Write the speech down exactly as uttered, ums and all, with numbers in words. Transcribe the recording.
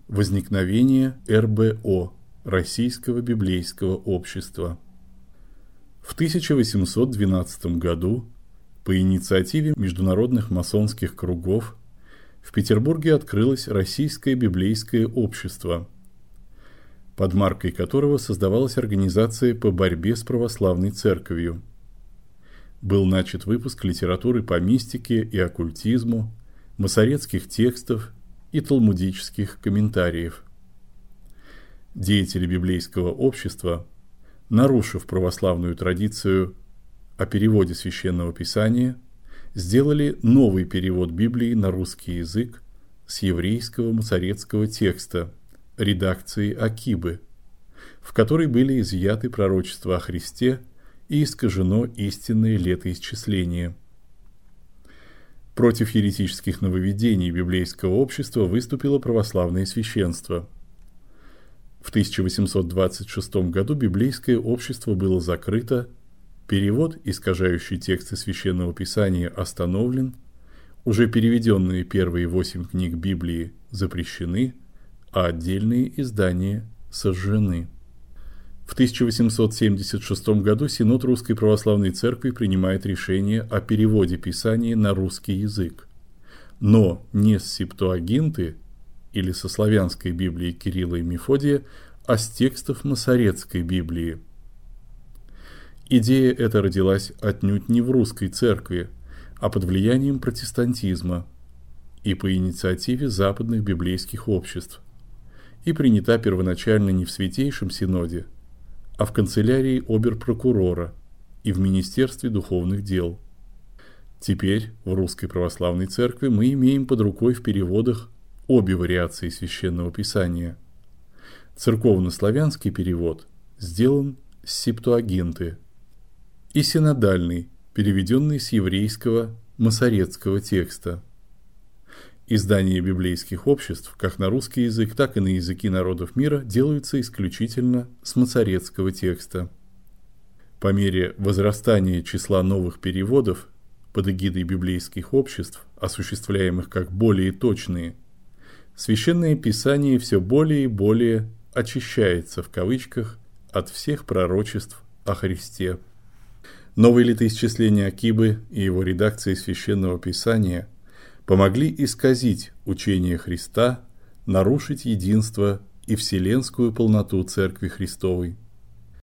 Возникновение эр бэ о – Российского библейского общества. В тысяча восемьсот двенадцатом году по инициативе международных масонских кругов в Петербурге открылось Российское библейское общество, под маркой которого создавалась организация по борьбе с православной церковью. Был начат выпуск литературы по мистике и оккультизму, масоретских текстов и талмудических комментариев. Деятели библейского общества, нарушив православную традицию о переводе Священного Писания, сделали новый перевод Библии на русский язык с еврейского масоретского текста редакции Акибы, в которой были изъяты пророчества о Христе и искажено истинное летоисчисление. Против еретических нововведений библейского общества выступило православное священство. В тысяча восемьсот двадцать шестом году библейское общество было закрыто, перевод, искажающий тексты Священного Писания, остановлен, уже переведенные первые восемь книг Библии запрещены, а отдельные издания сожжены. В тысяча восемьсот семьдесят шестом году Синод Русской Православной Церкви принимает решение о переводе Писания на русский язык, но не с Септуагинты или со славянской Библии Кирилла и Мефодия, а с текстов масоретской Библии. Идея эта родилась отнюдь не в русской церкви, а под влиянием протестантизма и по инициативе западных библейских обществ, и принята первоначально не в Святейшем Синоде, а в канцелярии обер-прокурора и в Министерстве духовных дел. Теперь в Русской Православной Церкви мы имеем под рукой в переводах обе вариации Священного Писания. Церковно-славянский перевод сделан с Септуагинты и синодальный, переведенный с еврейского масоретского текста. Издания библейских обществ, как на русский язык, так и на языки народов мира, делаются исключительно с масоретского текста. По мере возрастания числа новых переводов под эгидой библейских обществ, осуществляемых как более точные, Священное Писание все более и более «очищается» в кавычках от всех пророчеств о Христе. Новое летоисчисление Акибы и его редакция Священного Писания помогли исказить учение Христа, нарушить единство и вселенскую полноту Церкви Христовой.